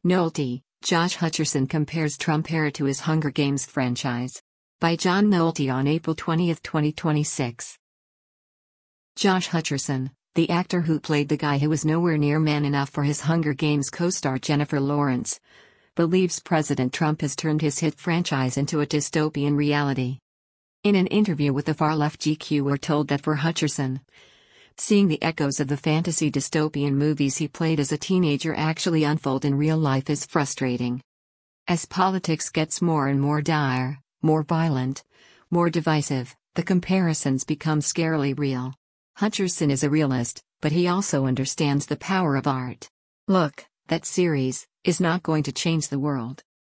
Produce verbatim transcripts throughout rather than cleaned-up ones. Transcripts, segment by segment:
Nolte, Josh Hutcherson compares Trump era to his Hunger Games franchise. By John Nolte on April twentieth, twenty twenty-six. Josh Hutcherson, the actor who played the guy who was nowhere near man enough for his Hunger Games co-star Jennifer Lawrence, believes President Trump has turned his hit franchise into a dystopian reality. In an interview with the far-left G Q, we're told that for Hutcherson, seeing the echoes of the fantasy dystopian movies he played as a teenager actually unfold in real life is frustrating. As politics gets more and more dire, more violent, more divisive, the comparisons become scarily real. Hutcherson is a realist, but he also understands the power of art. Look, that series is not going to change the world.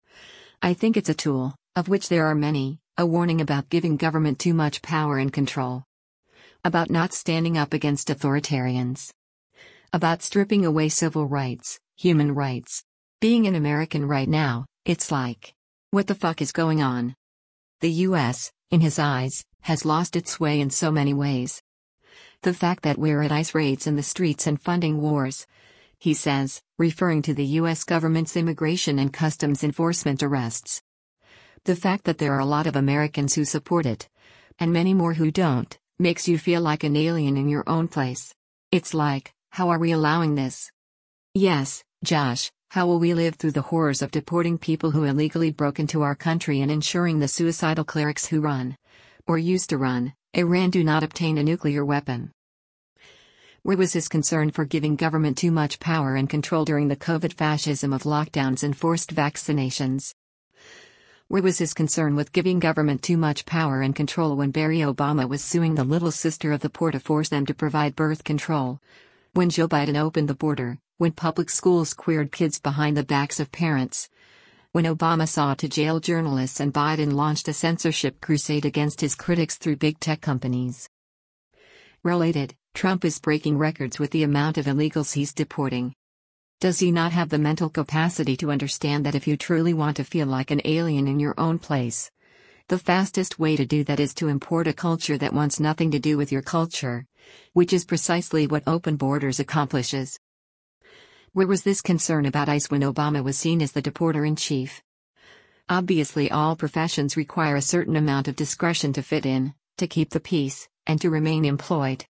I think it's a tool, of which there are many, a warning about giving government too much power and control. About not standing up against authoritarians. About stripping away civil rights, human rights. Being an American right now, it's like, what the fuck is going on? The U S, in his eyes, has lost its way in so many ways. The fact that we're at ICE raids in the streets and funding wars, he says, referring to the U S government's immigration and customs enforcement arrests. The fact that there are a lot of Americans who support it, and many more who don't, makes you feel like an alien in your own place. It's like, how are we allowing this? Yes, Josh, how will we live through the horrors of deporting people who illegally broke into our country and ensuring the suicidal clerics who run, or used to run, Iran do not obtain a nuclear weapon? Where was his concern for giving government too much power and control during the COVID fascism of lockdowns and forced vaccinations? Where was his concern with giving government too much power and control when Barry Obama was suing the little sister of the poor to force them to provide birth control? When Joe Biden opened the border? When public schools queered kids behind the backs of parents? When Obama sought to jail journalists and Biden launched a censorship crusade against his critics through big tech companies? Related, Trump is breaking records with the amount of illegals he's deporting. Does he not have the mental capacity to understand that if you truly want to feel like an alien in your own place, the fastest way to do that is to import a culture that wants nothing to do with your culture, which is precisely what open borders accomplishes? Where was this concern about ICE when Obama was seen as the deporter-in-chief? Obviously, all professions require a certain amount of discretion to fit in, to keep the peace, and to remain employed.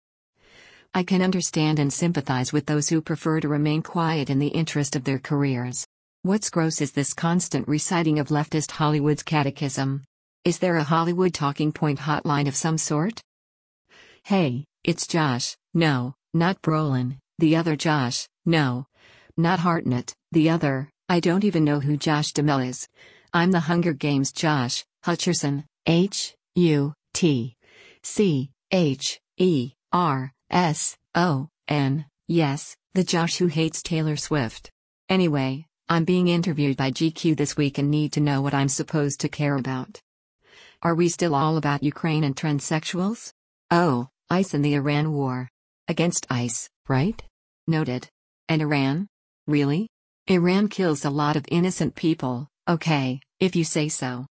I can understand and sympathize with those who prefer to remain quiet in the interest of their careers. What's gross is this constant reciting of leftist Hollywood's catechism. Is there a Hollywood talking point hotline of some sort? Hey, it's Josh. No, not Brolin, the other Josh. No, not Hartnett, the other. I don't even know who Josh Duhamel is. I'm the Hunger Games Josh Hutcherson. H U T C H E R S O N. Yes, the Josh who hates Taylor Swift. Anyway, I'm being interviewed by G Q this week and need to know what I'm supposed to care about. Are we still all about Ukraine and transsexuals? Oh, ICE and the Iran war. Against ICE, right? Noted. And Iran? Really? Iran kills a lot of innocent people, okay, if you say so.